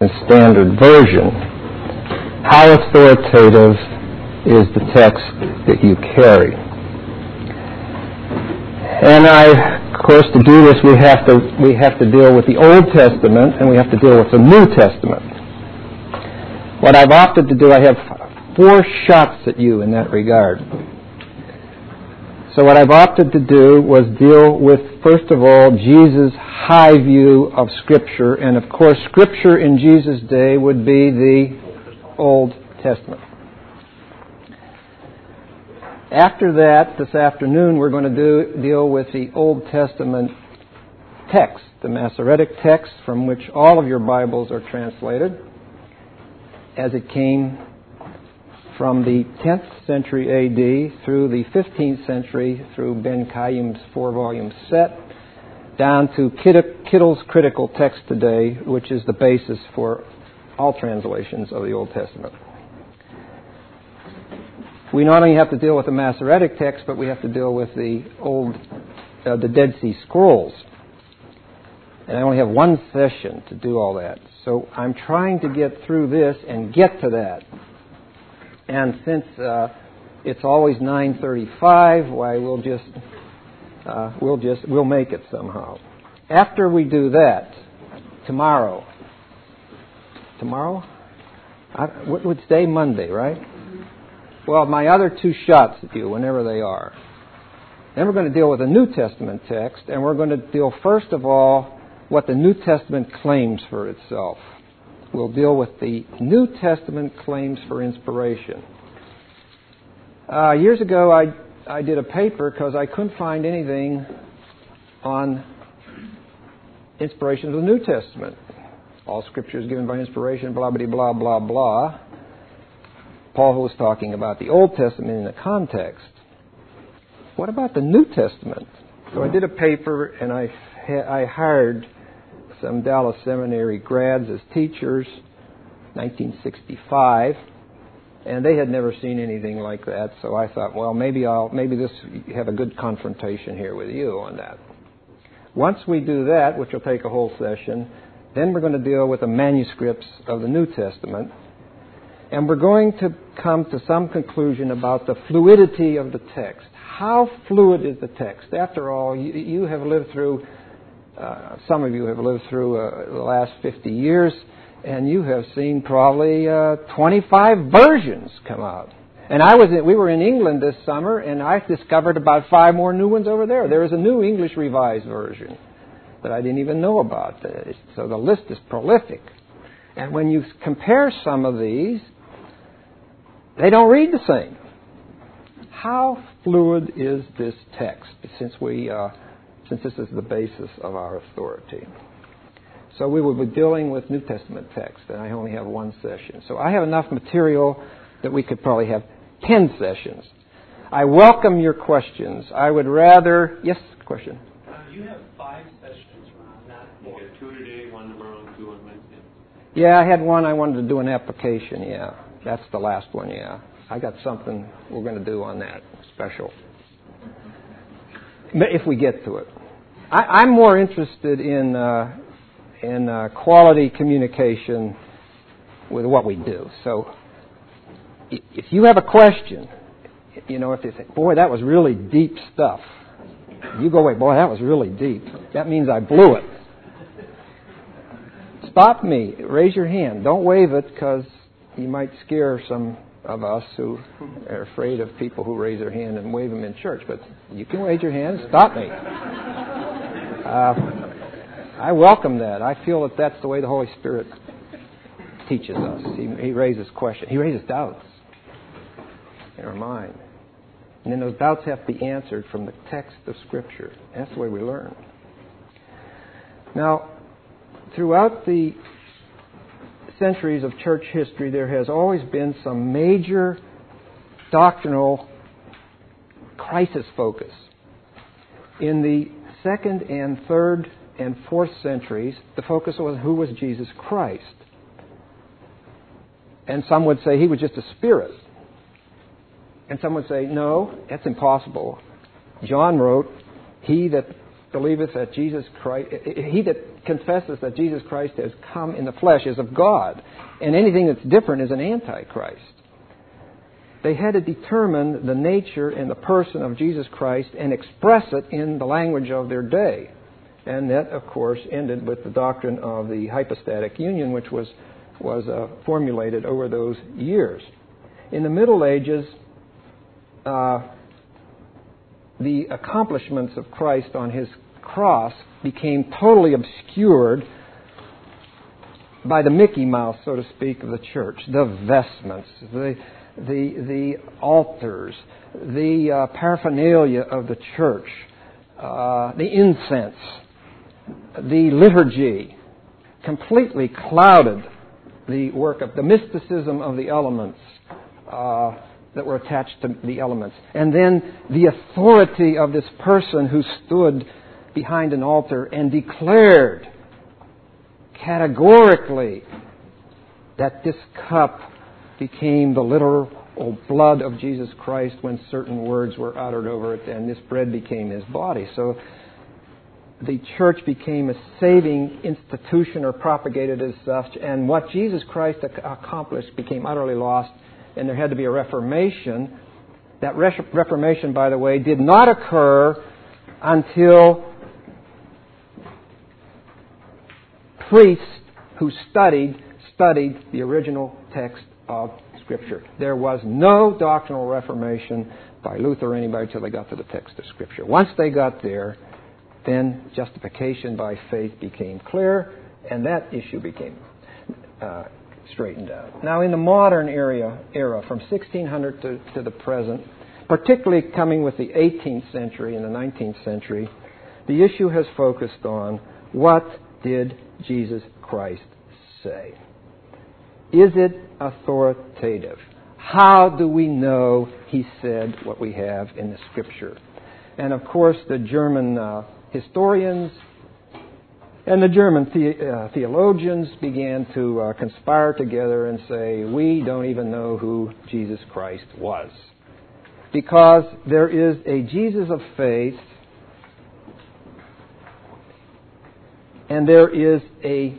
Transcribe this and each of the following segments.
Standard Version. How authoritative is the text that you carry? And of course, to do this, we have to deal with the Old Testament and we have to deal with the New Testament. What I've opted to do, I have 4 shots at you in that regard. So what I've opted to do was deal with, first of all, Jesus' high view of Scripture. And of course, Scripture in Jesus' day would be the Old Testament. After that, this afternoon, we're going to deal with the Old Testament text, the Masoretic text from which all of your Bibles are translated, as it came from the 10th century A.D. through the 15th century through Ben Qayyim's 4-volume set, down to Kittle's critical text today, which is the basis for all translations of the Old Testament. We not only have to deal with the Masoretic text, but we have to deal with the Dead Sea Scrolls. And I only have 1 session to do all that. So I'm trying to get through this and get to that. And since it's always 9:35, why we'll make it somehow. After we do that, tomorrow. What's day? Monday, right? Well, my other 2 shots at you, whenever they are. Then we're going to deal with the New Testament text, and we're going to deal first of all what the New Testament claims for itself. We'll deal with the New Testament claims for inspiration. Years ago, I did a paper because I couldn't find anything on inspiration of the New Testament. All Scripture is given by inspiration, blah, blah, blah, blah, blah. Paul was talking about the Old Testament in the context. What about the New Testament? So I did a paper, and I hired some Dallas Seminary grads as teachers, 1965, and they had never seen anything like that. So I thought, well, maybe this have a good confrontation here with you on that. Once we do that, which will take a whole session, then we're going to deal with the manuscripts of the New Testament, and we're going to come to some conclusion about the fluidity of the text. How fluid is the text? After all, you have lived through. Some of you have lived through the last 50 years, and you have seen probably 25 versions come out. And we were in England this summer, and I discovered about 5 more new ones over there. There is a new English Revised Version that I didn't even know about. So the list is prolific. And when you compare some of these, they don't read the same. How fluid is this text, since this is the basis of our authority? So we will be dealing with New Testament text, and I only have 1 session. So I have enough material that we could probably have 10 sessions. I welcome your questions. I would rather... Yes, question? You have 5 sessions, Ron, not 4. You have 2 today, 1 tomorrow, and 2 on Wednesday. Yeah, I had 1 I wanted to do an application, yeah. That's the last one, yeah. I got something we're going to do on that, special. If we get to it. I'm more interested in quality communication with what we do. So if you have a question, if they say, boy, that was really deep stuff, you go away, boy, that was really deep. That means I blew it. Stop me. Raise your hand. Don't wave it, because you might scare some of us who are afraid of people who raise their hand and wave them in church. But you can raise your hand. Stop me. I welcome that. I feel that that's the way the Holy Spirit teaches us. He raises questions. He raises doubts in our mind. And then those doubts have to be answered from the text of Scripture. That's the way we learn. Now, throughout the centuries of church history, there has always been some major doctrinal crisis focus. In the 2nd and 3rd and 4th centuries, the focus was who was Jesus Christ. And some would say he was just a spirit. And some would say, no, that's impossible. John wrote, he that believeth that Jesus Christ, he that confesses that Jesus Christ has come in the flesh is of God, and anything that's different is an antichrist. They had to determine the nature and the person of Jesus Christ and express it in the language of their day. And that, of course, ended with the doctrine of the hypostatic union, which was formulated over those years. In the Middle Ages, the accomplishments of Christ on His cross became totally obscured by the Mickey Mouse, so to speak, of the church. The vestments, the altars, the paraphernalia of the church, the incense, the liturgy, completely clouded the work of the mysticism of the elements that were attached to the elements. And then the authority of this person who stood behind an altar and declared categorically that this cup became the literal blood of Jesus Christ when certain words were uttered over it, and this bread became His body. So the church became a saving institution or propagated as such, and what Jesus Christ accomplished became utterly lost, and there had to be a reformation. That reformation, by the way, did not occur until priests who studied the original text of Scripture. There was no doctrinal reformation by Luther or anybody until they got to the text of Scripture. Once they got there, then justification by faith became clear, and that issue became straightened out. Now, in the modern era from 1600 to the present, particularly coming with the 18th century and the 19th century, the issue has focused on what did Jesus Christ say? Is it authoritative? How do we know He said what we have in the Scripture? And of course, the German historians and the German theologians began to conspire together and say, we don't even know who Jesus Christ was. Because there is a Jesus of faith, and there is a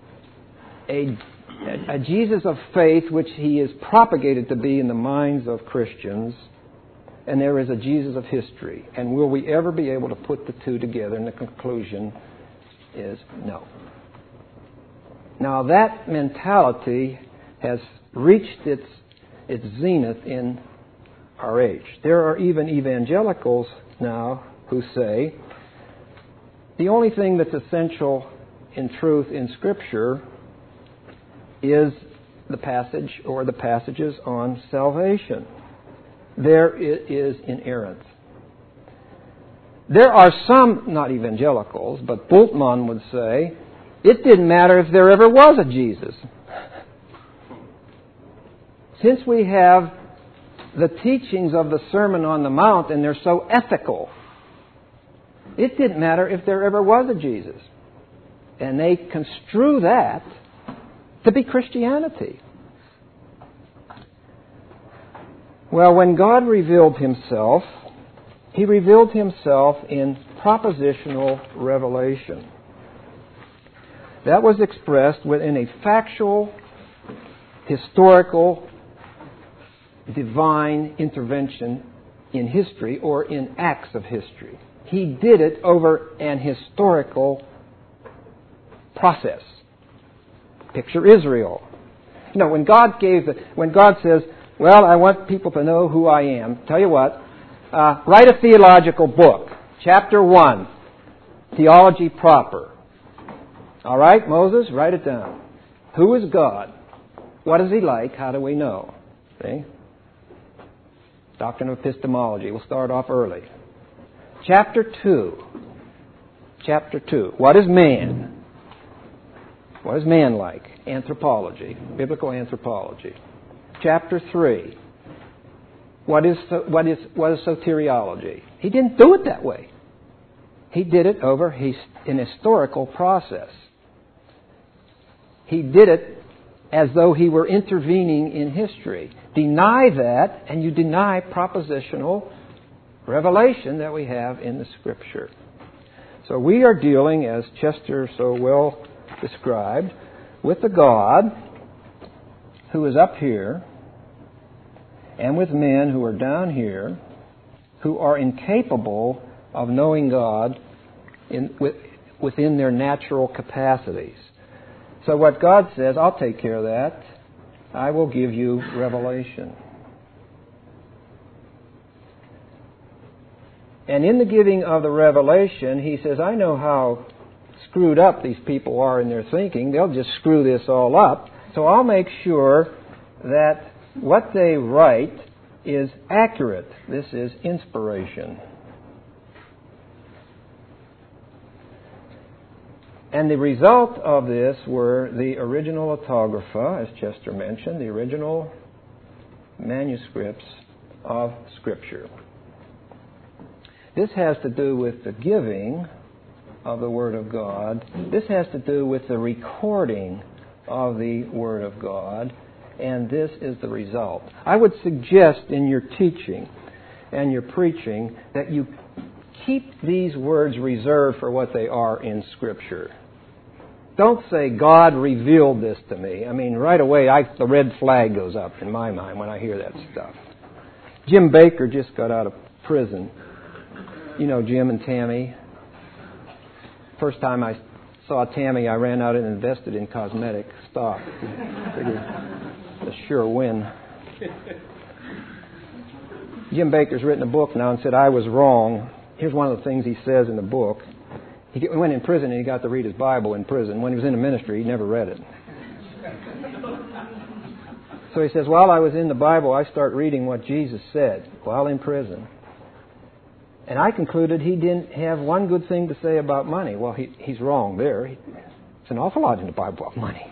Jesus of faith which He is propagated to be in the minds of Christians, and there is a Jesus of history. And will we ever be able to put the two together? And the conclusion is no. Now that mentality has reached its zenith in our age. There are even evangelicals now who say the only thing that's essential in truth in Scripture is the passage or the passages on salvation. There it is inerrant. There are some, not evangelicals, but Bultmann would say, it didn't matter if there ever was a Jesus. Since we have the teachings of the Sermon on the Mount and they're so ethical, it didn't matter if there ever was a Jesus. And they construe that to be Christianity. Well, when God revealed Himself, He revealed Himself in propositional revelation. That was expressed within a factual, historical, divine intervention in history or in acts of history. He did it over an historical process. Picture Israel. You know, when God says, well, I want people to know who I am, tell you what, write a theological book. Chapter 1, Theology Proper. All right, Moses, write it down. Who is God? What is He like? How do we know? See? Doctrine of epistemology. We'll start off early. Chapter 2. What is man? What is man like? Anthropology. Biblical anthropology. Chapter 3. What is soteriology? He didn't do it that way. He did it over an historical process. He did it as though He were intervening in history. Deny that, and you deny propositional revelation that we have in the Scripture. So we are dealing, as Chester so well described, with the God who is up here and with men who are down here who are incapable of knowing God within their natural capacities. So what God says, I'll take care of that. I will give you revelation. And in the giving of the revelation, He says, I know how screwed up these people are in their thinking. They'll just screw this all up. So I'll make sure that what they write is accurate. This is inspiration. And the result of this were the original autographa, as Chester mentioned, the original manuscripts of Scripture. This has to do with the giving of the Word of God. This has to do with the recording of the Word of God. And this is the result. I would suggest in your teaching and your preaching that you keep these words reserved for what they are in Scripture. Don't say, God revealed this to me. I mean, right away, the red flag goes up in my mind when I hear that stuff. Jim Baker just got out of prison. You know Jim and Tammy. First time I saw Tammy, I ran out and invested in cosmetic stock. Figured a sure win. Jim Baker's written a book now and said, I was wrong. Here's one of the things he says in the book. He went in prison and he got to read his Bible in prison. When he was in the ministry, he never read it. So he says, while I was in the Bible, I start reading what Jesus said while in prison. And I concluded he didn't have one good thing to say about money. Well, he's wrong there. It's an awful lot in the Bible about money.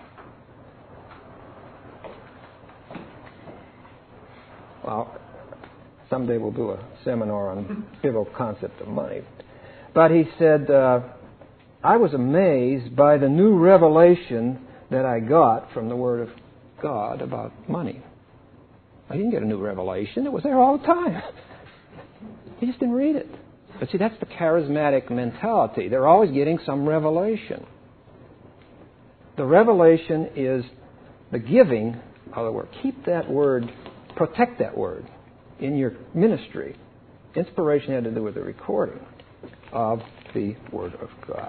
Well, someday we'll do a seminar on biblical concept of money. But he said, I was amazed by the new revelation that I got from the Word of God about money. I didn't get a new revelation. It was there all the time. He just didn't read it. But see, that's the charismatic mentality. They're always getting some revelation. The revelation is the giving of the Word. Keep that Word, protect that Word in your ministry. Inspiration had to do with the recording of the Word of God.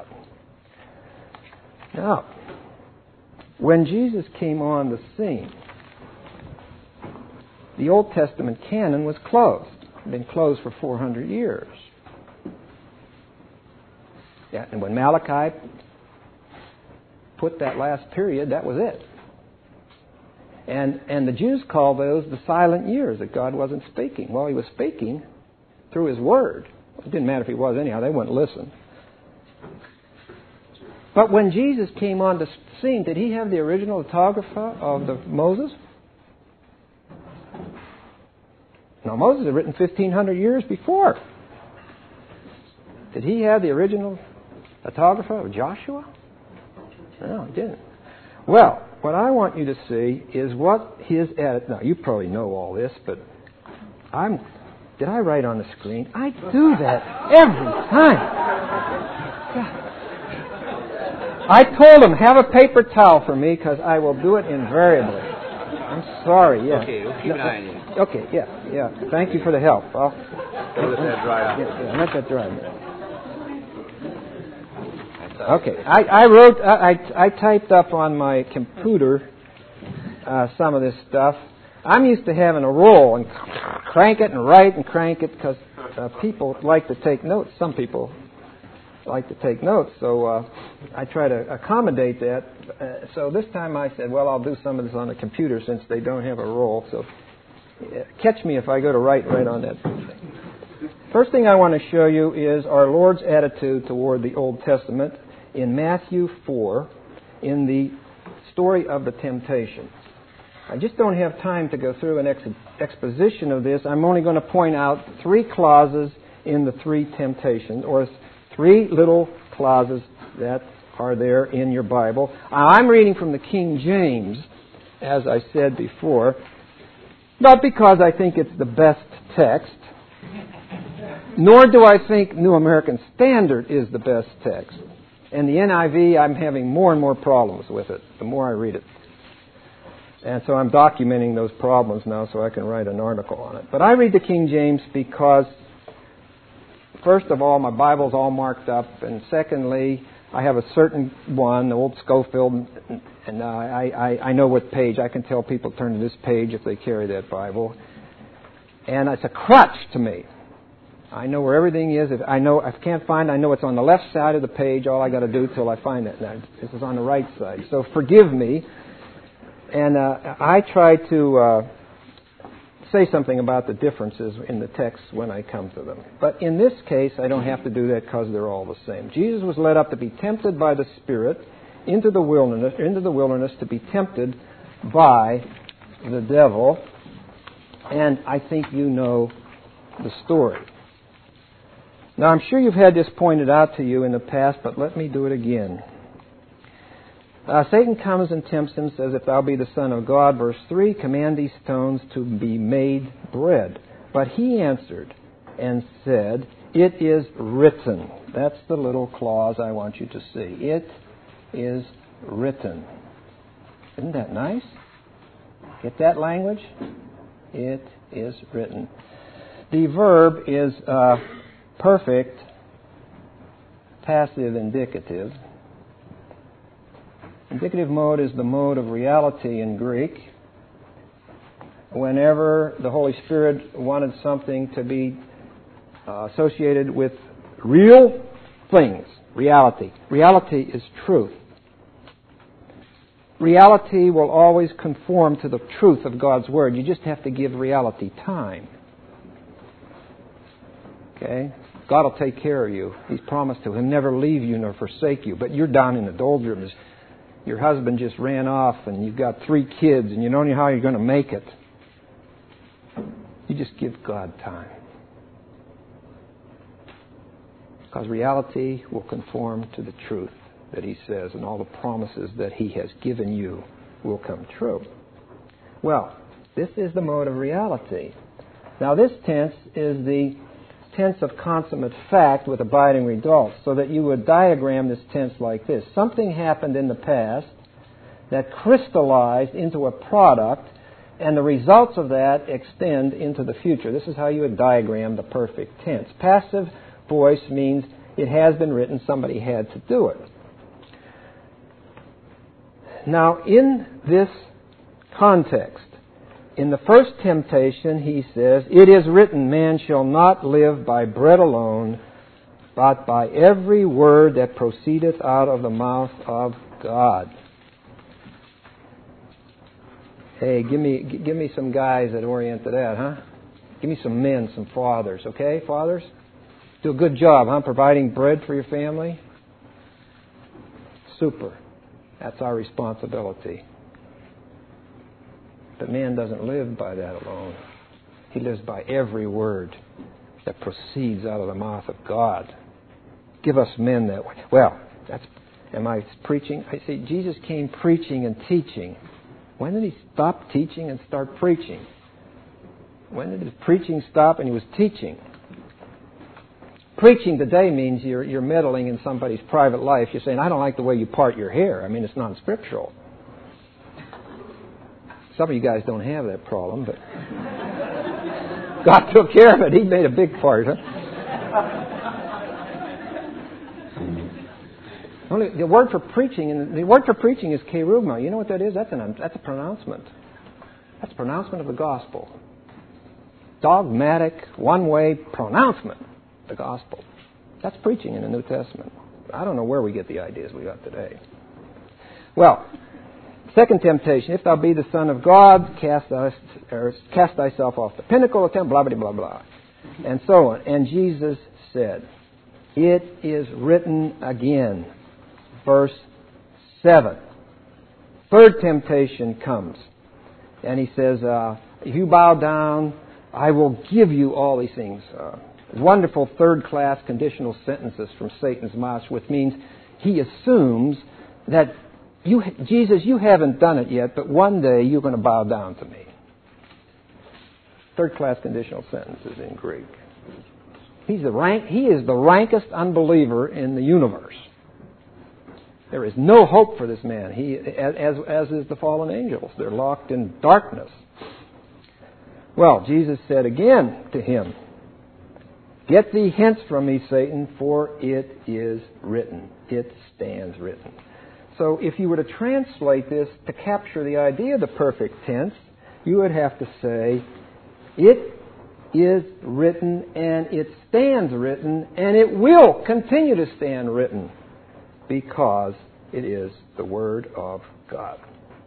Now, when Jesus came on the scene, the Old Testament canon was closed. It had been closed for 400 years. Yeah, and when Malachi put that last period, that was it. And the Jews called those the silent years, that God wasn't speaking. Well, He was speaking through His Word. It didn't matter if He was anyhow. They wouldn't listen. But when Jesus came on the scene, did He have the original autographa of Moses? No, Moses had written 1,500 years before. Did he have the original autographa of Joshua? No, he didn't. Well, what I want you to see is what his edit. Now, you probably know all this, but did I write on the screen? I do that every time. God. I told him, have a paper towel for me because I will do it invariably. I'm sorry, yeah. Okay, we'll keep an eye on you. Okay, yeah. Thank you for the help. Let that dry out. Yeah, let that dry out. Okay, I typed up on my computer some of this stuff. I'm used to having a roll and crank it and write and crank it because people like to take notes. Some people like to take notes, so I try to accommodate that. So this time I said, well, I'll do some of this on the computer since they don't have a roll. So catch me if I go to write right on that thing. First thing I want to show you is our Lord's attitude toward the Old Testament in Matthew 4 in the story of the temptation. I just don't have time to go through an exposition of this. I'm only going to point out 3 clauses in the 3 temptations, or 3 little clauses that are there in your Bible. I'm reading from the King James, as I said before, not because I think it's the best text, Nor do I think New American Standard is the best text. And the NIV, I'm having more and more problems with it the more I read it. And so I'm documenting those problems now so I can write an article on it. But I read the King James because, first of all, my Bible's all marked up. And secondly, I have a certain one, the old Schofield, and I know what page. I can tell people turn to this page if they carry that Bible. And it's a crutch to me. I know where everything is. If I can't find it, I know it's on the left side of the page. All I got to do till I find it. Now, this is on the right side. So forgive me. And I try to say something about the differences in the text when I come to them. But in this case, I don't have to do that because they're all the same. Jesus was led up to be tempted by the Spirit into the wilderness to be tempted by the devil. And I think you know the story. Now, I'm sure you've had this pointed out to you in the past, but let me do it again. Satan comes and tempts him, says, if thou be the Son of God, verse 3, command these stones to be made bread. But he answered and said, it is written. That's the little clause I want you to see. It is written. Isn't that nice? Get that language? It is written. The verb is perfect, passive, indicative. Indicative mode is the mode of reality in Greek. Whenever the Holy Spirit wanted something to be associated with real things, reality. Reality is truth. Reality will always conform to the truth of God's Word. You just have to give reality time. Okay? God will take care of you. He's promised to. He'll never leave you nor forsake you. But you're down in the doldrums. Your husband just ran off and you've got 3 kids and you don't know how you're going to make it. You just give God time. Because reality will conform to the truth that He says, and all the promises that He has given you will come true. Well, this is the mode of reality. Now, this tense is the tense of consummate fact with abiding results, so that you would diagram this tense like this. Something happened in the past that crystallized into a product, and the results of that extend into the future. This is how you would diagram the perfect tense. Passive voice means it has been written, somebody had to do it. Now, in this context, in the first temptation, he says, it is written, man shall not live by bread alone, but by every word that proceedeth out of the mouth of God. Hey, give me some guys that orient to that, huh? Give me some men, some fathers, okay, fathers? Do a good job, huh? Providing bread for your family? Super. That's our responsibility. But man doesn't live by that alone. He lives by every word that proceeds out of the mouth of God. Give us men that way. Well, am I preaching? I say Jesus came preaching and teaching. When did He stop teaching and start preaching? When did His preaching stop and He was teaching? Preaching today means you're meddling in somebody's private life. You're saying, I don't like the way you part your hair. I mean, it's non-scriptural. Some of you guys don't have that problem, but God took care of it. He made a big part, huh? Only the word for preaching is kerugma. You know what that is? That's a pronouncement. That's a pronouncement of the gospel. Dogmatic, one-way pronouncement of the gospel. That's preaching in the New Testament. I don't know where we get the ideas we got today. Well, second temptation, if thou be the Son of God, cast thyself off the pinnacle of the temple, blah, blah, blah, blah, and so on. And Jesus said, it is written again. Verse 7. Third temptation comes. And He says, if you bow down, I will give you all these things. Wonderful third-class conditional sentences from Satan's mouth, which means he assumes that Jesus, you haven't done it yet, but one day you're going to bow down to me. Third-class conditional sentences in Greek. He is the rankest unbeliever in the universe. There is no hope for this man. As is the fallen angels. They're locked in darkness. Well, Jesus said again to him, "Get thee hence from me, Satan, for it is written." It stands written. So if you were to translate this to capture the idea of the perfect tense, you would have to say, it is written, and it stands written, and it will continue to stand written, because it is the Word of God.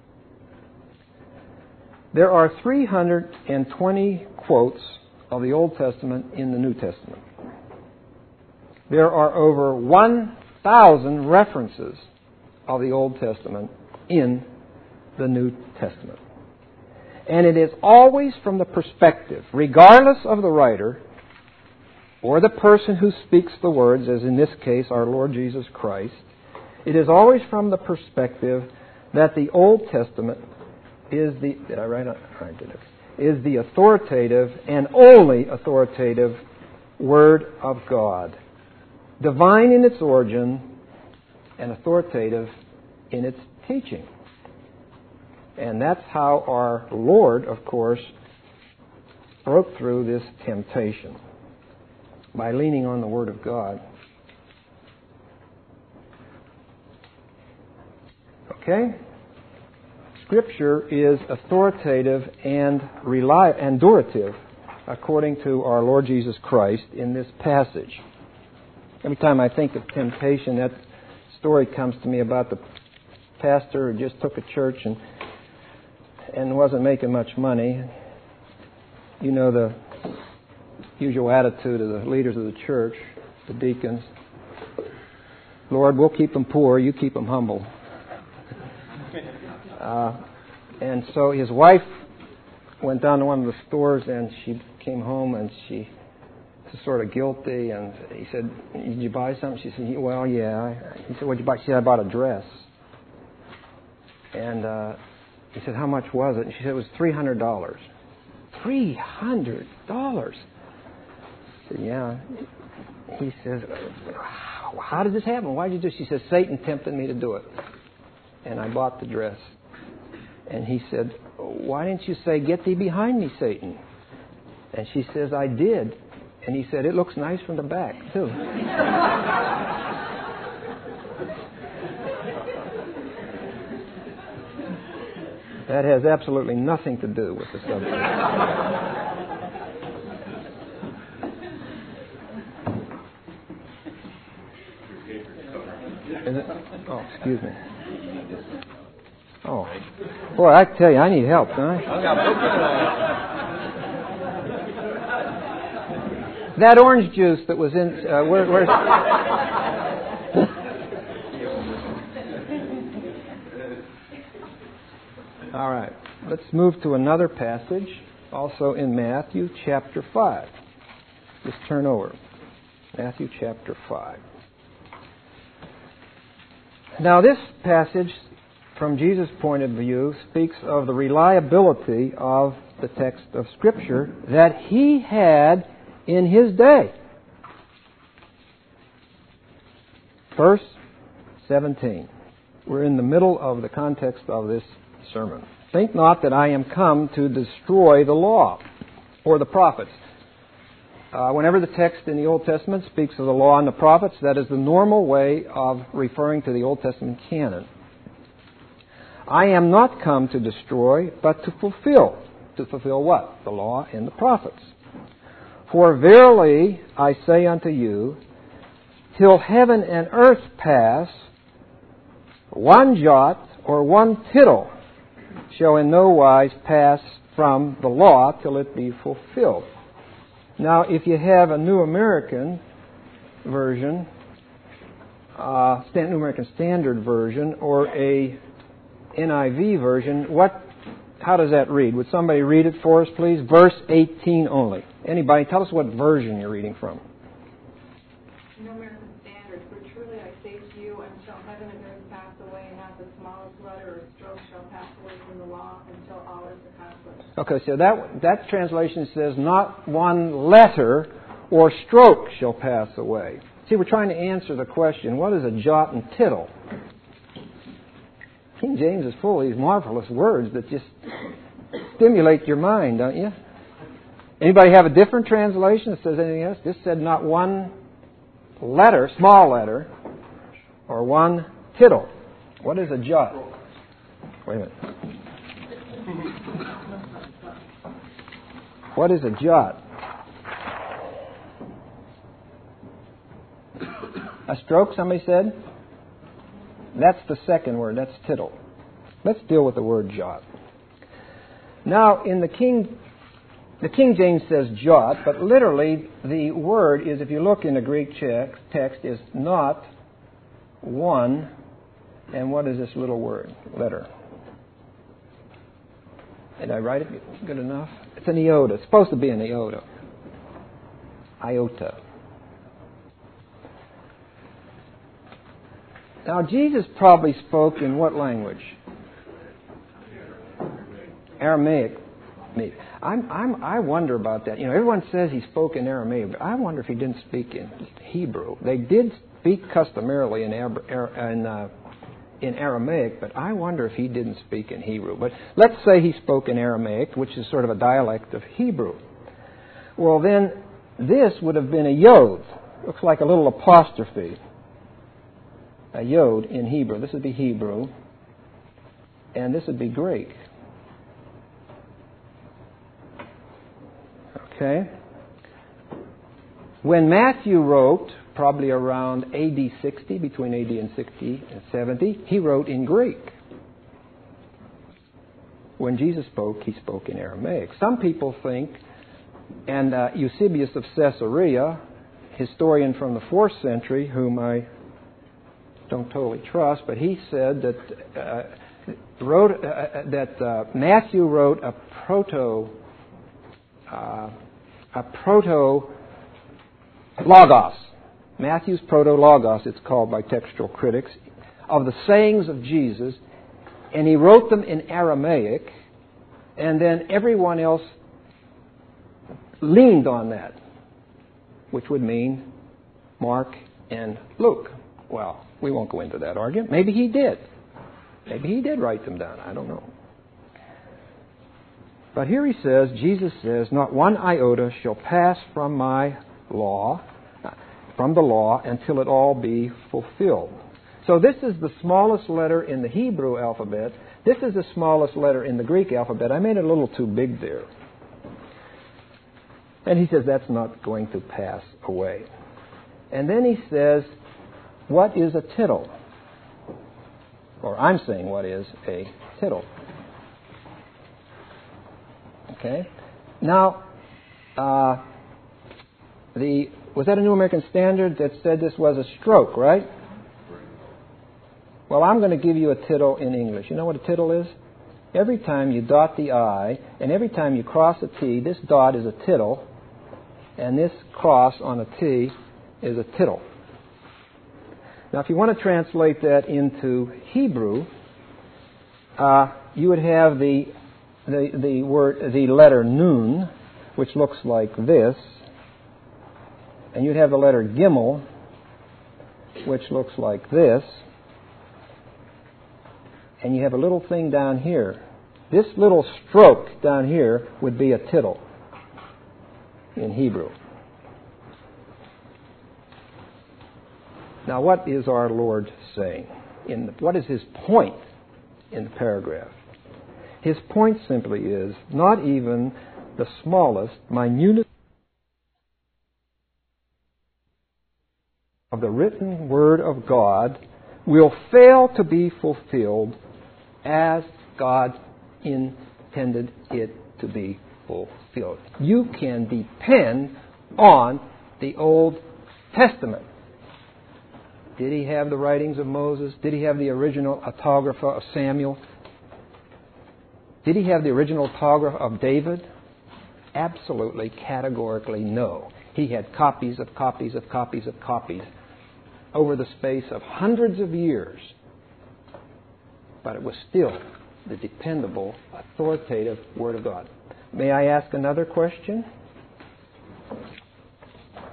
There are 320 quotes of the Old Testament in the New Testament. There are over 1,000 references of the Old Testament in the New Testament. And it is always from the perspective, regardless of the writer or the person who speaks the words, as in this case our Lord Jesus Christ, it is always from the perspective that the Old Testament is the is the authoritative and only authoritative Word of God, divine in its origin and authoritative in its teaching. And that's how our Lord, of course, broke through this temptation, by leaning on the Word of God. Okay? Scripture is authoritative and durative, according to our Lord Jesus Christ in this passage. Every time I think of temptation, that story comes to me about the pastor who just took a church and wasn't making much money. You know the usual attitude of the leaders of the church, the deacons. Lord, we'll keep them poor, you keep them humble. And so his wife went down to one of the stores, and she came home, and she was sort of guilty. And he said, "Did you buy something?" She said, "Well, yeah." He said, "What'd you buy?" She said, "I bought a dress." And he said, "How much was it?" And she said, "It was $300. $300? I said, "Yeah." He says, "How did this happen? Why did you do it?" She says, "Satan tempted me to do it. And I bought the dress." And he said, "Why didn't you say, 'Get thee behind me, Satan'?" And she says, "I did." And he said, "It looks nice from the back, too." That has absolutely nothing to do with the subject. Is it? Oh, excuse me. Oh, boy, I tell you, I need help, don't I? That orange juice that was in, where's... All right, let's move to another passage, also in Matthew chapter 5. Just turn over. Matthew chapter 5. Now, this passage, from Jesus' point of view, speaks of the reliability of the text of Scripture that he had in his day. Verse 17. We're in the middle of the context of this sermon. "Think not that I am come to destroy the law or the prophets." Whenever the text in the Old Testament speaks of the law and the prophets, that is the normal way of referring to the Old Testament canon. "I am not come to destroy, but to fulfill." To fulfill what? The law and the prophets. "For verily I say unto you, till heaven and earth pass, one jot or one tittle shall in no wise pass from the law till it be fulfilled." Now, if you have a New American Version, New American Standard Version, or a NIV version, how does that read? Would somebody read it for us, please? Verse 18 only. Anybody? Tell us what version you're reading from. New American Standard. "For truly I say to you, until heaven and earth pass away, not the smallest letter or stroke shall pass away from the law until all is accomplished." Okay, so that translation says not one letter or stroke shall pass away. See, we're trying to answer the question, what is a jot and tittle? King James is full of these marvelous words that just stimulate your mind, don't you? Anybody have a different translation that says anything else? This said not one letter, small letter, or one tittle. What is a jot? Wait a minute. What is a jot? A stroke, somebody said? That's the second word. That's tittle. Let's deal with the word jot. Now, in the King James says jot, but literally the word is, if you look in the Greek text, is not one. And what is this little word? Letter. Did I write it good enough? It's an iota. It's supposed to be an iota. Iota. Now, Jesus probably spoke in what language? Aramaic. Maybe. I wonder about that. You know, everyone says he spoke in Aramaic, but I wonder if he didn't speak in Hebrew. They did speak customarily in Aramaic, but I wonder if he didn't speak in Hebrew. But let's say he spoke in Aramaic, which is sort of a dialect of Hebrew. Well, then this would have been a yod. Looks like a little apostrophe. A yod in Hebrew. This would be Hebrew, and this would be Greek. Okay? When Matthew wrote, probably around AD 60, between AD and 60 and 70, he wrote in Greek. When Jesus spoke, he spoke in Aramaic. Some people think, and Eusebius of Caesarea, historian from the 4th century, whom I don't totally trust, but he said that Matthew wrote a proto-logos. Matthew's proto-logos, it's called by textual critics, of the sayings of Jesus, and he wrote them in Aramaic, and then everyone else leaned on that, which would mean Mark and Luke. Well, we won't go into that argument. Maybe he did. Maybe he did write them down. I don't know. But here he says, Jesus says, not one iota shall pass from the law, until it all be fulfilled. So this is the smallest letter in the Hebrew alphabet. This is the smallest letter in the Greek alphabet. I made it a little too big there. And he says that's not going to pass away. And then he says, what is a tittle? Or I'm saying, what is a tittle? Okay. Now, was that a New American Standard that said this was a stroke, right? Well, I'm going to give you a tittle in English. You know what a tittle is? Every time you dot the I, and every time you cross a T, this dot is a tittle, and this cross on a T is a tittle. Now, if you want to translate that into Hebrew, you would have the letter nun, which looks like this, and you'd have the letter gimel, which looks like this, and you have a little thing down here. This little stroke down here would be a tittle in Hebrew. Now, what is our Lord saying? What is his point in the paragraph? His point simply is, not even the smallest, minutest of the written Word of God will fail to be fulfilled as God intended it to be fulfilled. You can depend on the Old Testament. Did he have the writings of Moses? Did he have the original autographa of Samuel? Did he have the original autograph of David? Absolutely, categorically no. He had copies of copies of copies of copies over the space of hundreds of years. But it was still the dependable, authoritative Word of God. May I ask another question?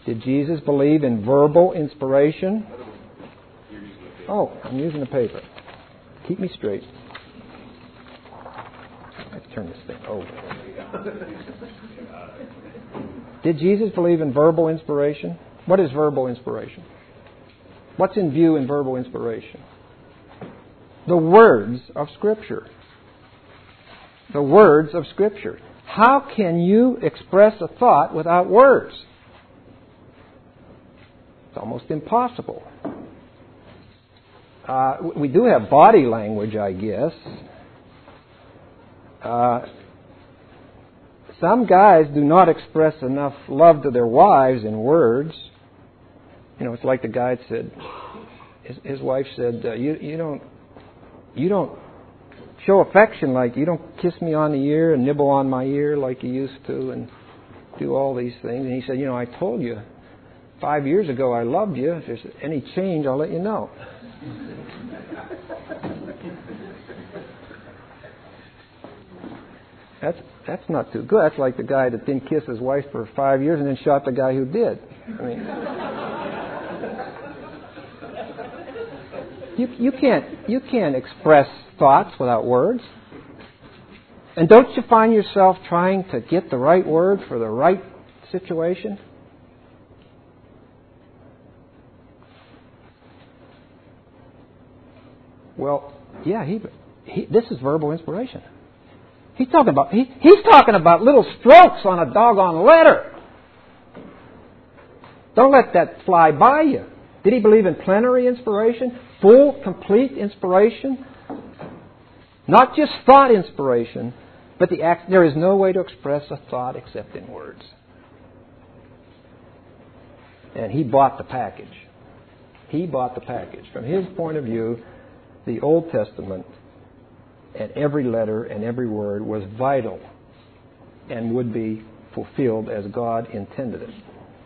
Did Jesus believe in verbal inspiration? Oh, I'm using the paper. Keep me straight. Let's turn this thing over. Did Jesus believe in verbal inspiration? What is verbal inspiration? What's in view in verbal inspiration? The words of Scripture. The words of Scripture. How can you express a thought without words? It's almost impossible. We do have body language, I guess. Some guys do not express enough love to their wives in words. You know, it's like the guy said. His wife said, "You don't show affection like you don't kiss me on the ear and nibble on my ear like you used to, and do all these things." And he said, "I told you 5 years ago I loved you. If there's any change, I'll let you know." That's not too good. That's like the guy that didn't kiss his wife for 5 years and then shot the guy who did. I mean, you can't express thoughts without words. And don't you find yourself trying to get the right word for the right situation? Well, yeah, this is verbal inspiration. He's talking about little strokes on a doggone letter. Don't let that fly by you. Did he believe in plenary inspiration? Full, complete inspiration? Not just thought inspiration, but there is no way to express a thought except in words. And he bought the package. He bought the package. From his point of view, the Old Testament and every letter and every word was vital and would be fulfilled as God intended it.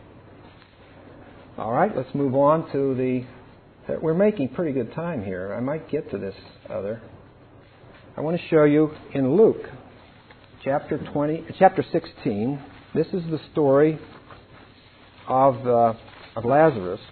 All right, let's move on to we're making pretty good time here. I might get to this other. I want to show you in Luke, chapter 16. This is the story of Lazarus.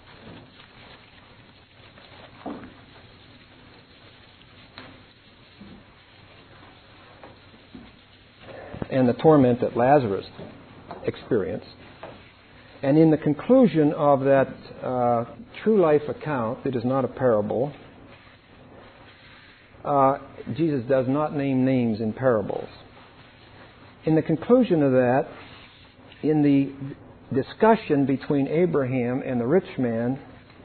And the torment that Lazarus experienced. And in the conclusion of that true life account, it is not a parable, Jesus does not name names in parables. In the conclusion of that, in the discussion between Abraham and the rich man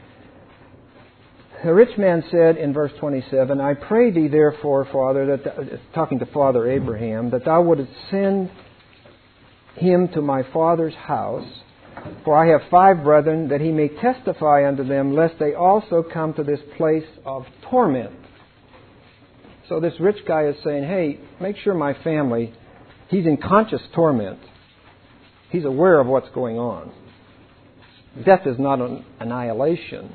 said in verse 27, "I pray thee therefore, Father," talking to Father Abraham, "that thou wouldst send him to my father's house, for I have 5 brethren, that he may testify unto them, lest they also come to this place of torment." So this rich guy is saying, hey, make sure my family, he's in conscious torment. He's aware of what's going on. Death is not an annihilation.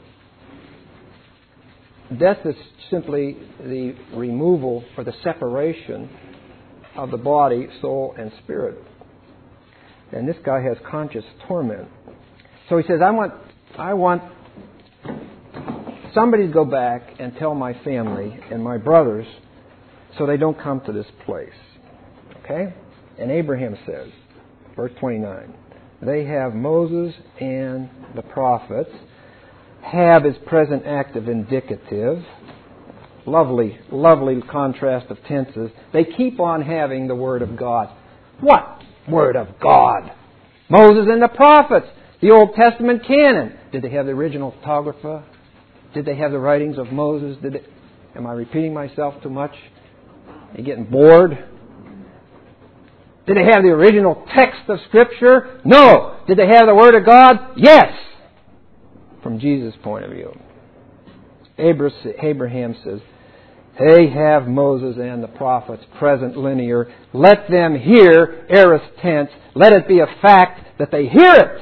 Death is simply the removal or the separation of the body, soul, and spirit. And this guy has conscious torment. So he says, I want somebody to go back and tell my family and my brothers so they don't come to this place. Okay? And Abraham says, verse 29, they have Moses and the prophets. Have is present active indicative. Lovely, lovely contrast of tenses. They keep on having the Word of God. What Word of God? Moses and the prophets. The Old Testament canon. Did they have the original Apocrypha? Did they have the writings of Moses? Am I repeating myself too much? Are you getting bored? Did they have the original text of Scripture? No. Did they have the Word of God? Yes. From Jesus' point of view. Abraham says, they have Moses and the prophets, present linear. Let them hear, aorist tense. Let it be a fact that they hear it.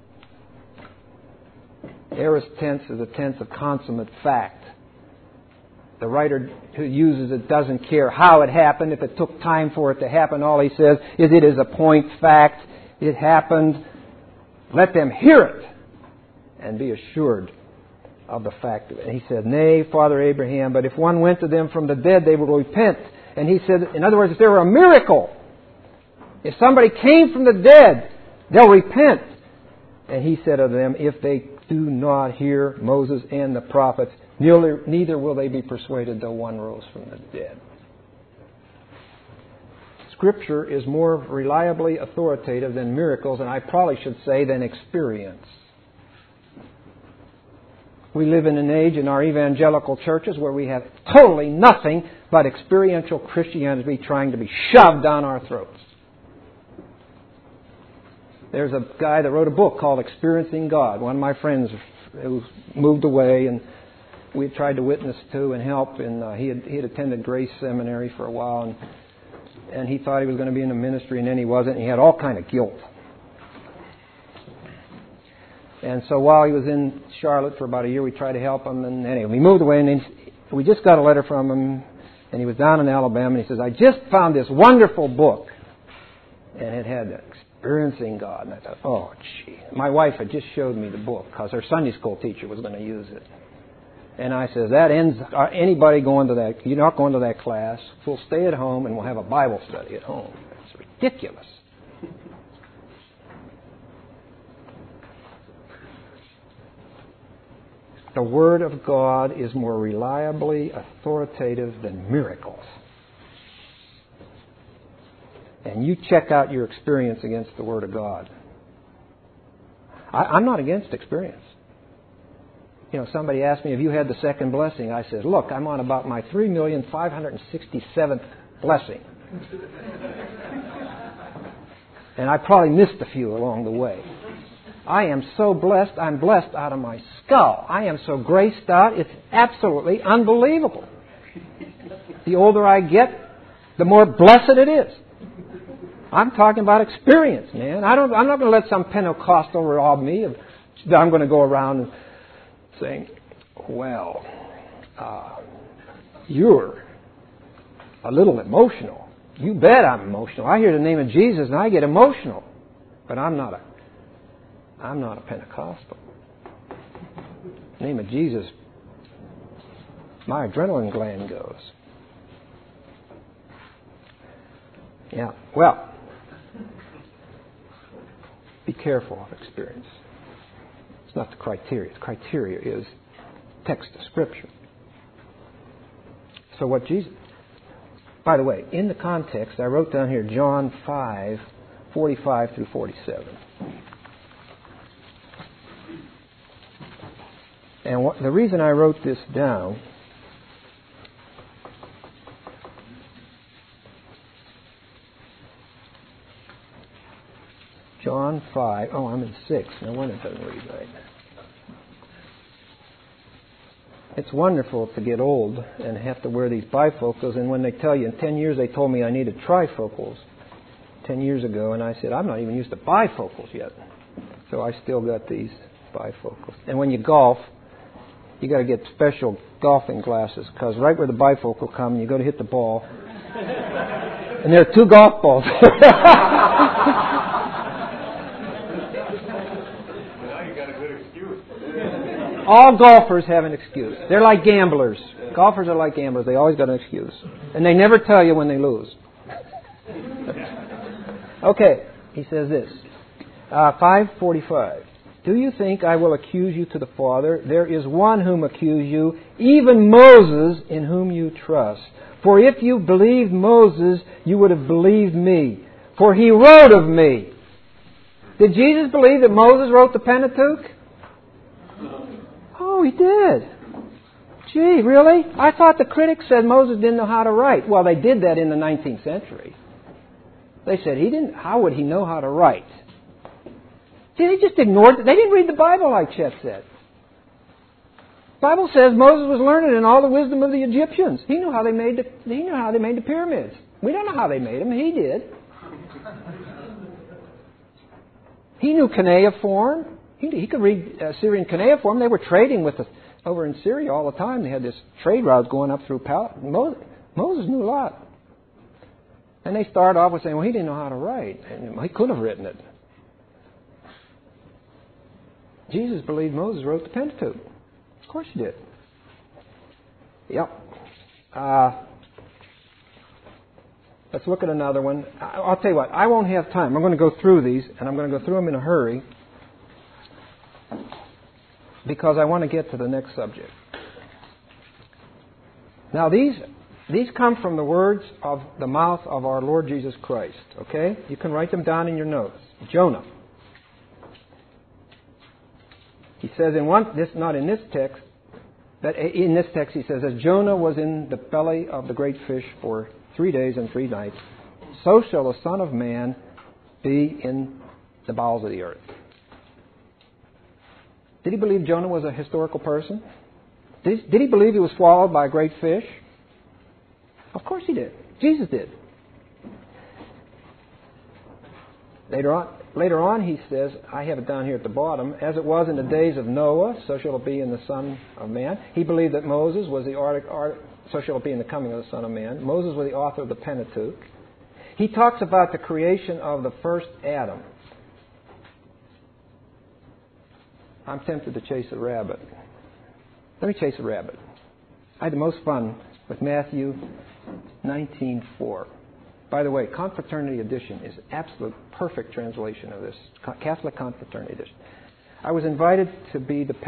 Aorist tense is a tense of consummate fact. The writer who uses it doesn't care how it happened, if it took time for it to happen. All he says is it is a point fact. It happened. Let them hear it and be assured of the fact of it. And he said, Nay, Father Abraham, but if one went to them from the dead, they will repent. And he said, in other words, if there were a miracle, if somebody came from the dead, they'll repent. And he said of them, if they do not hear Moses and the prophets, neither will they be persuaded though one rose from the dead. Scripture is more reliably authoritative than miracles, and I probably should say than experience. We live in an age in our evangelical churches where we have totally nothing but experiential Christianity trying to be shoved down our throats. There's a guy that wrote a book called Experiencing God. One of my friends who moved away and we tried to witness to and help, and he had attended Grace Seminary for a while, and he thought he was going to be in the ministry, and then he wasn't, and he had all kind of guilt. And so while he was in Charlotte for about a year, we tried to help him, and anyway, we moved away, and then we just got a letter from him, and he was down in Alabama, and he says, I just found this wonderful book, and it had Experiencing God. And I thought, oh, gee. My wife had just showed me the book because her Sunday school teacher was going to use it. And I says, that ends anybody going to that. You're not going to that class. We'll stay at home and we'll have a Bible study at home. It's ridiculous. The Word of God is more reliably authoritative than miracles. And you check out your experience against the Word of God. I'm not against experience. You know, somebody asked me, have you had the second blessing? I said, look, I'm on about my 3,567th blessing. And I probably missed a few along the way. I am so blessed, I'm blessed out of my skull. I am so graced out, it's absolutely unbelievable. The older I get, the more blessed it is. I'm talking about experience, man. I'm not going to let some Pentecostal rob me. I'm going to go around and saying, well, you're a little emotional. You bet I'm emotional. I hear the name of Jesus and I get emotional. But I'm not a Pentecostal. The name of Jesus, my adrenaline gland goes. Yeah, well, be careful of experience. It's not the criteria. The criteria is text of Scripture. So what Jesus... By the way, in the context, I wrote down here John 5, 45 through 47. And the reason I wrote this down... John 5. Oh, I'm in 6. No wonder it doesn't read right. It's wonderful to get old and have to wear these bifocals. And when they tell you, in 10 years, they told me I needed trifocals 10 years ago. And I said, I'm not even used to bifocals yet. So I still got these bifocals. And when you golf, you got to get special golfing glasses. Because right where the bifocal come, you go to hit the ball. And there are two golf balls. All golfers have an excuse. They're like gamblers. Golfers are like gamblers. They always got an excuse. And they never tell you when they lose. Okay, he says this. 5:45. Do you think I will accuse you to the Father? There is one whom accuse you, even Moses, in whom you trust. For if you believed Moses, you would have believed me. For he wrote of me. Did Jesus believe that Moses wrote the Pentateuch? Oh, he did. Gee, really? I thought the critics said Moses didn't know how to write. Well, they did that in the 19th century. They said he didn't. How would he know how to write? See, they just ignored it. They didn't read the Bible like Chet said. The Bible says Moses was learned in all the wisdom of the Egyptians. He knew how they made the pyramids. We don't know how they made them. He did. He knew cuneiform. He could read Syrian cuneiform. They were trading over in Syria all the time. They had this trade route going up through Moses knew a lot. And they started off with saying, well, he didn't know how to write. And he could have written it. Jesus believed Moses wrote the Pentateuch. Of course he did. Yep. Let's look at another one. I'll tell you what, I won't have time. I'm going to go through these, and I'm going to go through them in a hurry because I want to get to the next subject. Now, these come from the words of the mouth of our Lord Jesus Christ, okay? You can write them down in your notes. Jonah. He says not in this text, but in this text he says, as Jonah was in the belly of the great fish for 3 days and 3 nights, so shall the Son of Man be in the bowels of the earth. Did he believe Jonah was a historical person? Did he believe he was swallowed by a great fish? Of course he did. Jesus did. Later on he says, I have it down here at the bottom, as it was in the days of Noah, so shall it be in the Son of Man. He believed that Moses was so shall it be in the coming of the Son of Man. Moses was the author of the Pentateuch. He talks about the creation of the first Adam. I'm tempted to chase a rabbit. Let me chase a rabbit. I had the most fun with Matthew 19:4. By the way, Confraternity Edition is absolute perfect translation of this. Catholic Confraternity Edition. I was invited to be the...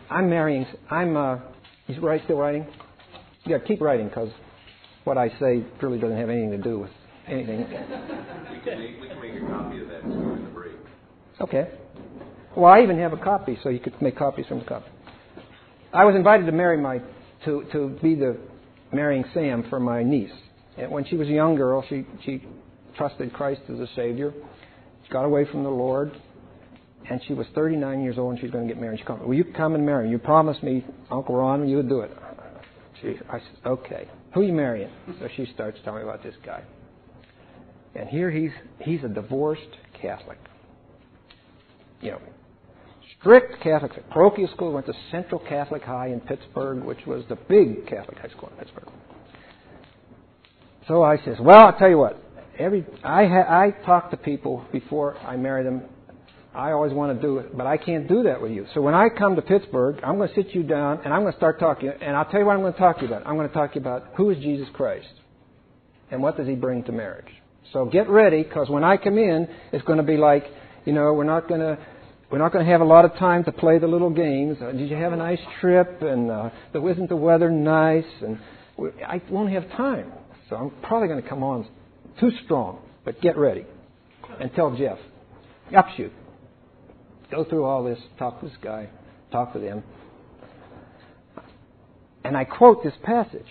He's still writing? Yeah, keep writing, because what I say really doesn't have anything to do with anything. We can make a copy of that during the break. Okay. Well, I even have a copy, so you could make copies from the copy. I was invited to be the marrying Sam for my niece. And when she was a young girl, she trusted Christ as a Savior. She got away from the Lord, and she was 39 years old, and she was going to get married. She called me, will you come and marry me? You promised me, Uncle Ron, you would do it. I said, okay. Who are you marrying? So she starts telling me about this guy. And here he's a divorced Catholic. You know, strict Catholic. Parochial school, went to Central Catholic High in Pittsburgh, which was the big Catholic high school in Pittsburgh. So I says, well, I'll tell you what. I talk to people before I marry them. I always want to do it, but I can't do that with you. So when I come to Pittsburgh, I'm going to sit you down, and I'm going to start talking. And I'll tell you what I'm going to talk to you about. I'm going to talk to you about who is Jesus Christ, and what does He bring to marriage. So get ready, because when I come in, it's going to be like, we're not going to have a lot of time to play the little games. Did you have a nice trip? And isn't the weather nice? And I won't have time. So I'm probably going to come on too strong. But get ready. And tell Jeff, upshoot. Go through all this, talk to this guy, talk to them. And I quote this passage.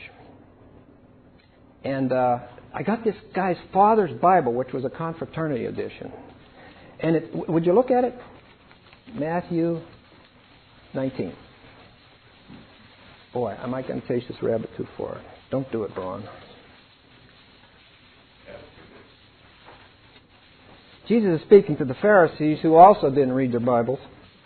And I got this guy's father's Bible, which was a Confraternity edition. And would you look at it? Matthew 19. Boy, am I going to chase this rabbit too far. Don't do it, Braun. Jesus is speaking to the Pharisees who also didn't read their Bibles.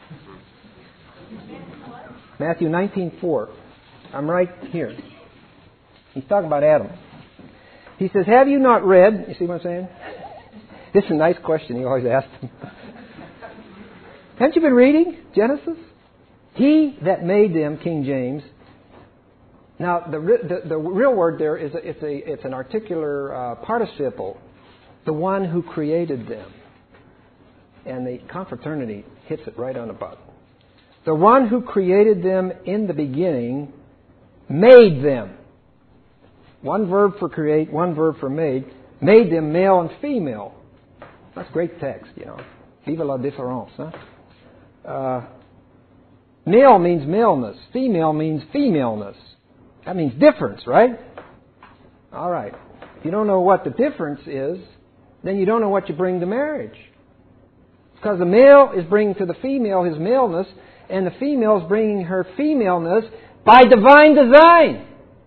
Matthew 19:4. I'm right here. He's talking about Adam. He says, have you not read? You see what I'm saying? This is a nice question he always asks them. Haven't you been reading Genesis? He that made them, King James. Now, the real word there is it's an articular participle. The one who created them. And the Confraternity hits it right on the button. The one who created them in the beginning made them. One verb for create, one verb for made. Made them male and female. That's great text, Vive la différence, huh? Male means maleness. Female means femaleness. That means difference, right? All right. If you don't know what the difference is, then you don't know what you bring to marriage. Because the male is bringing to the female his maleness, and the female is bringing her femaleness by divine design.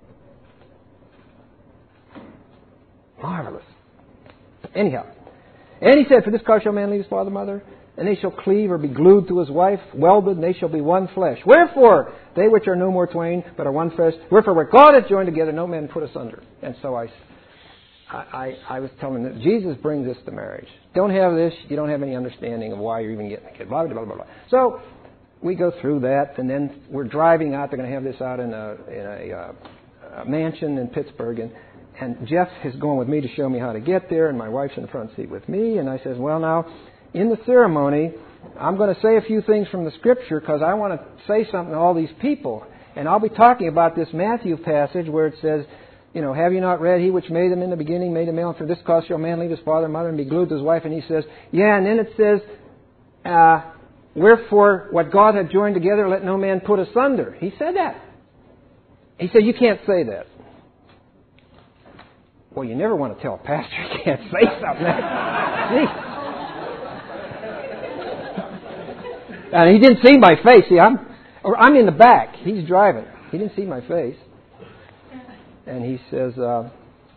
Marvelous. Anyhow. And he said, for this cause shall man leave his father and mother, and they shall cleave or be glued to his wife, welded, and they shall be one flesh. Wherefore, they which are no more twain, but are one flesh, wherefore what God hath joined together, no man put asunder. And so I was telling them that Jesus brings this to marriage. Don't have this, you don't have any understanding of why you're even getting a kid. Blah, blah, blah, blah. So, we go through that, and then we're driving out. They're going to have this out in a mansion in Pittsburgh, and Jeff is going with me to show me how to get there, and my wife's in the front seat with me. And I says, well, now, in the ceremony, I'm going to say a few things from the Scripture because I want to say something to all these people. And I'll be talking about this Matthew passage where it says, you know, have you not read, he which made them in the beginning made a male, and for this cause shall a man leave his father and mother and be glued to his wife. And he says, yeah, and then it says, wherefore what God hath joined together, let no man put asunder. He said that. He said, you can't say that. Well, you never want to tell a pastor you can't say something. And he didn't see my face. See, I'm in the back. He's driving. He didn't see my face. And he says, oh,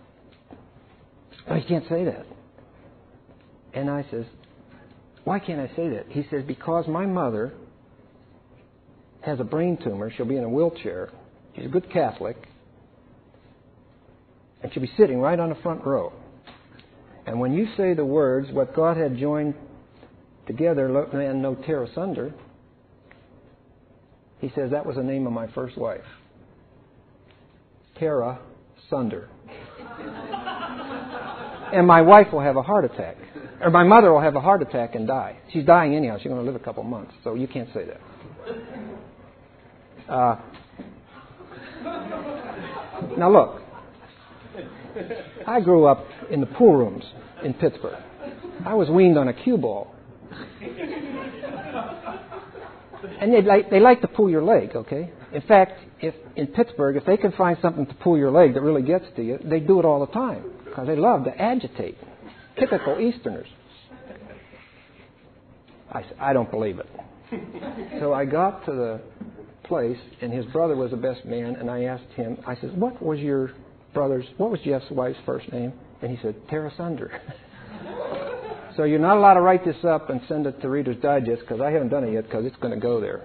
you can't say that. And I says, why can't I say that? He says, because my mother has a brain tumor. She'll be in a wheelchair. She's a good Catholic. And she'll be sitting right on the front row. And when you say the words, what God had joined together, let man no tear asunder, he says that was the name of my first wife. Tara Sunder. And my wife will have a heart attack. Or my mother will have a heart attack and die. She's dying anyhow. She's going to live a couple months. So you can't say that. Now look. I grew up in the pool rooms in Pittsburgh. I was weaned on a cue ball. And they like to pull your leg, okay? In fact, if in Pittsburgh, if they can find something to pull your leg that really gets to you, they do it all the time because they love to agitate. Typical Easterners. I don't believe it. So I got to the place, and his brother was the best man, and I asked him, I said, what was Jeff's wife's first name? And he said, Tara Sunder. So you're not allowed to write this up and send it to Reader's Digest because I haven't done it yet because it's going to go there.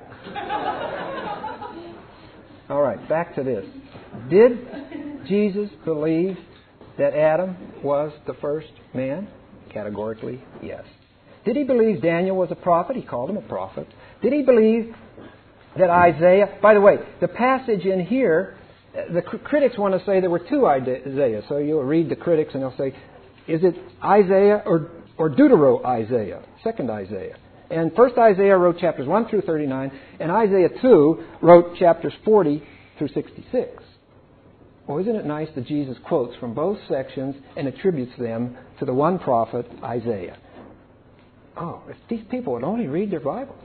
All right, back to this. Did Jesus believe that Adam was the first man? Categorically, yes. Did he believe Daniel was a prophet? He called him a prophet. Did he believe that Isaiah... By the way, the passage in here, the critics want to say there were two Isaiahs. So you'll read the critics and they'll say, is it Isaiah or Deutero-Isaiah, second Isaiah? And first Isaiah wrote chapters 1 through 39, and Isaiah 2 wrote chapters 40 through 66. Well, isn't it nice that Jesus quotes from both sections and attributes them to the one prophet, Isaiah? Oh, if these people would only read their Bible.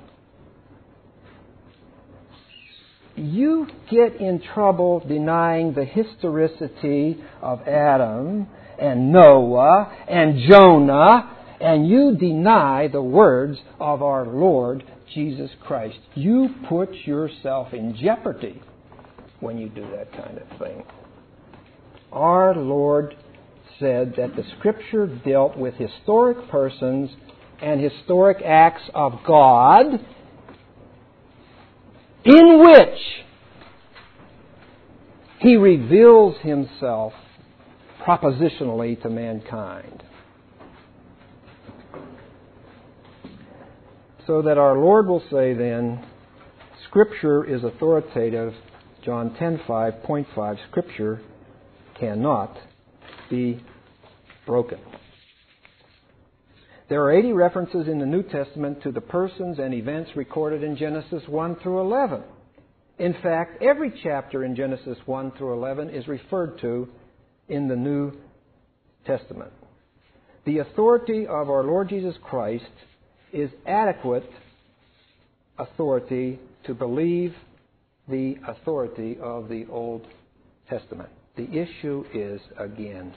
You get in trouble denying the historicity of Adam and Noah and Jonah, and you deny the words of our Lord Jesus Christ. You put yourself in jeopardy when you do that kind of thing. Our Lord said that the Scripture dealt with historic persons and historic acts of God in which He reveals Himself propositionally to mankind. So that our Lord will say then, Scripture is authoritative. John 10:5, point 5, Scripture cannot be broken. There are 80 references in the New Testament to the persons and events recorded in Genesis 1 through 11. In fact, every chapter in Genesis 1 through 11 is referred to in the New Testament. The authority of our Lord Jesus Christ is adequate authority to believe the authority of the Old Testament. The issue is, again,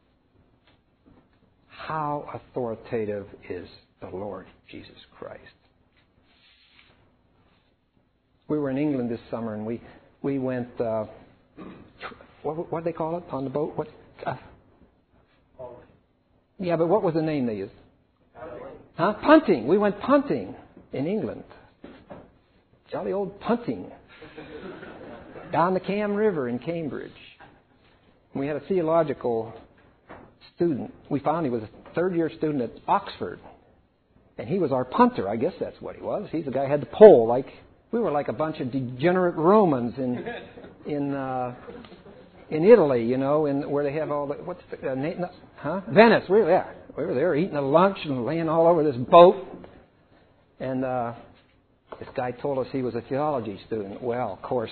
how authoritative is the Lord Jesus Christ? We were in England this summer, and we went, what do they call it on the boat? Yeah, but what was the name they used? Punting. We went punting in England. Jolly old punting. Down the Cam River in Cambridge. We had a theological student. We found he was a third-year student at Oxford. And he was our punter. I guess that's what he was. He's the guy who had the pole like We were like a bunch of degenerate Romans in Italy, you know, where they have all the Venice. We were there eating a lunch and laying all over this boat, and this guy told us he was a theology student. Well, of course,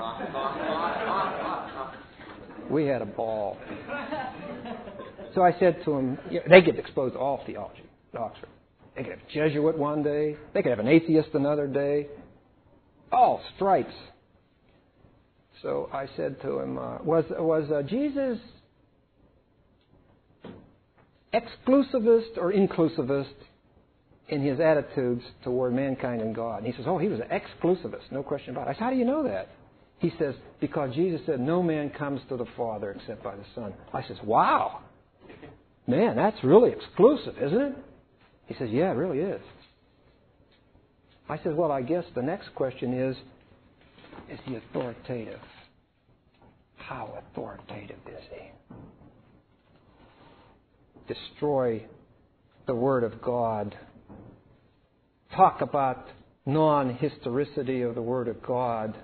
we had a ball. So I said to him, they get exposed to all theology at Oxford. They could have a Jesuit one day. They could have an atheist another day. All stripes. So I said to him, was Jesus exclusivist or inclusivist in his attitudes toward mankind and God? And he says, he was an exclusivist, no question about it. I said, how do you know that? He says, because Jesus said, no man comes to the Father except by the Son. I says, wow. Man, that's really exclusive, isn't it? He says, yeah, it really is. I said, well, I guess the next question is he authoritative? How authoritative is he? Destroy the Word of God. Talk about non-historicity of the Word of God.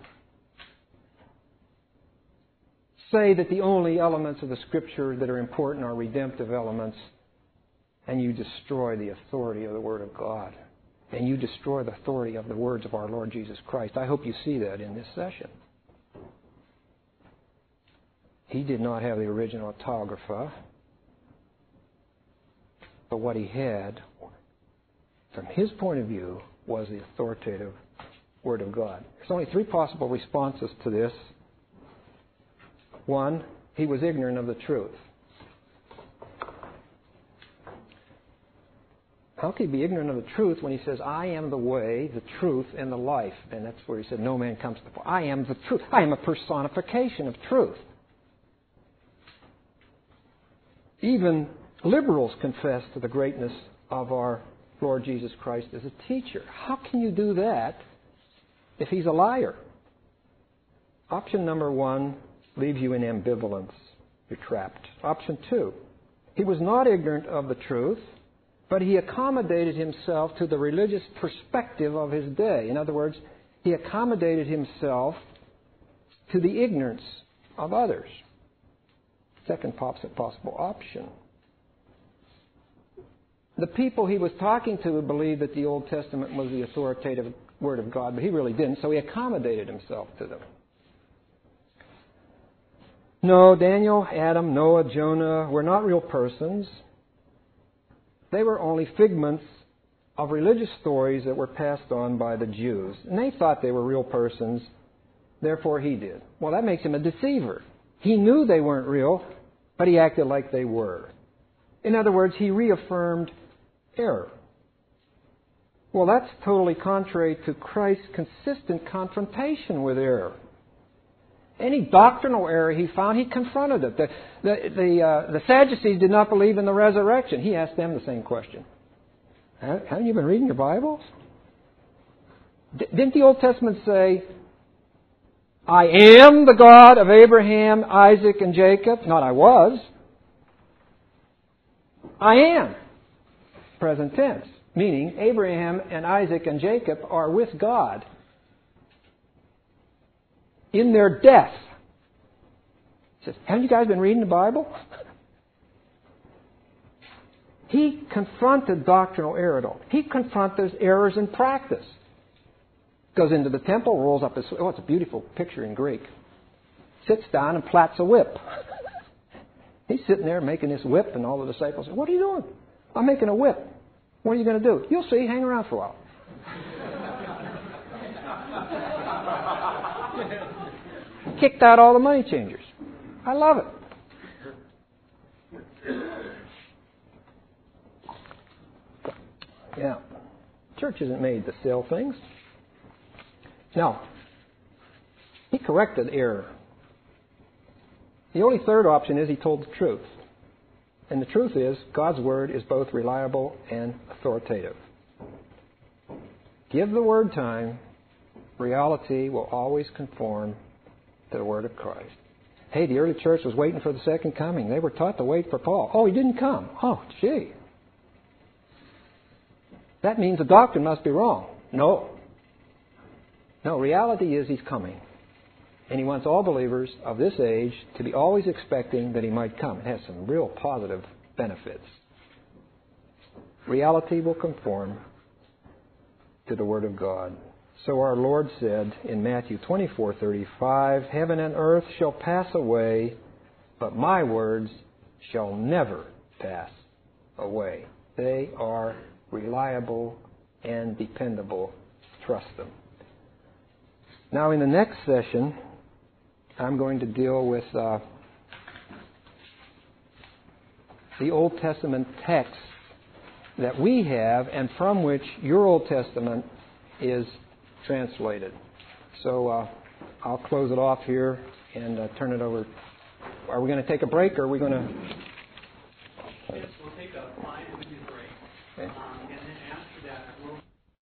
Say that the only elements of the Scripture that are important are redemptive elements, and you destroy the authority of the Word of God. And you destroy the authority of the words of our Lord Jesus Christ. I hope you see that in this session. He did not have the original autographa, but what he had, from his point of view, was the authoritative Word of God. There's only three possible responses to this. One, he was ignorant of the truth. How can he be ignorant of the truth when he says, I am the way, the truth, and the life? And that's where he said, no man comes to the Father. I am the truth. I am a personification of truth. Even liberals confess to the greatness of our Lord Jesus Christ as a teacher. How can you do that if he's a liar? Option number one leaves you in ambivalence. You're trapped. Option two, he was not ignorant of the truth, but he accommodated himself to the religious perspective of his day. In other words, he accommodated himself to the ignorance of others. Second possible option. The people he was talking to believed that the Old Testament was the authoritative Word of God, but he really didn't, so he accommodated himself to them. No, Daniel, Adam, Noah, Jonah were not real persons. They were only figments of religious stories that were passed on by the Jews. And they thought they were real persons, therefore he did. Well, that makes him a deceiver. He knew they weren't real, but he acted like they were. In other words, he reaffirmed error. Well, that's totally contrary to Christ's consistent confrontation with error. Any doctrinal error he found, he confronted it. The Sadducees did not believe in the resurrection. He asked them the same question. Haven't you been reading your Bibles? Didn't the Old Testament say, I am the God of Abraham, Isaac, and Jacob? Not I was. I am. Present tense. Meaning Abraham and Isaac and Jacob are with God in their death. He says, haven't you guys been reading the Bible? He confronted doctrinal error. He confronted errors in practice. Goes into the temple, rolls up his... it's a beautiful picture in Greek. Sits down and plats a whip. He's sitting there making this whip, and all the disciples say, what are you doing? I'm making a whip. What are you going to do? You'll see. Hang around for a while. Kicked out all the money changers. I love it. Yeah. Church isn't made to sell things. Now, he corrected error. The only third option is he told the truth. And the truth is, God's Word is both reliable and authoritative. Give the Word time, reality will always conform to the Word of Christ. Hey, the early church was waiting for the second coming. They were taught to wait for Paul. Oh, he didn't come. Oh, gee. That means the doctrine must be wrong. No. No, reality is He's coming. And He wants all believers of this age to be always expecting that He might come. It has some real positive benefits. Reality will conform to the Word of God. So our Lord said in Matthew 24:35, "Heaven and earth shall pass away, but my words shall never pass away." They are reliable and dependable. Trust them. Now in the next session, I'm going to deal with the Old Testament text that we have and from which your Old Testament is translated. So I'll close it off here and turn it over. Are we going to take a break or are we going to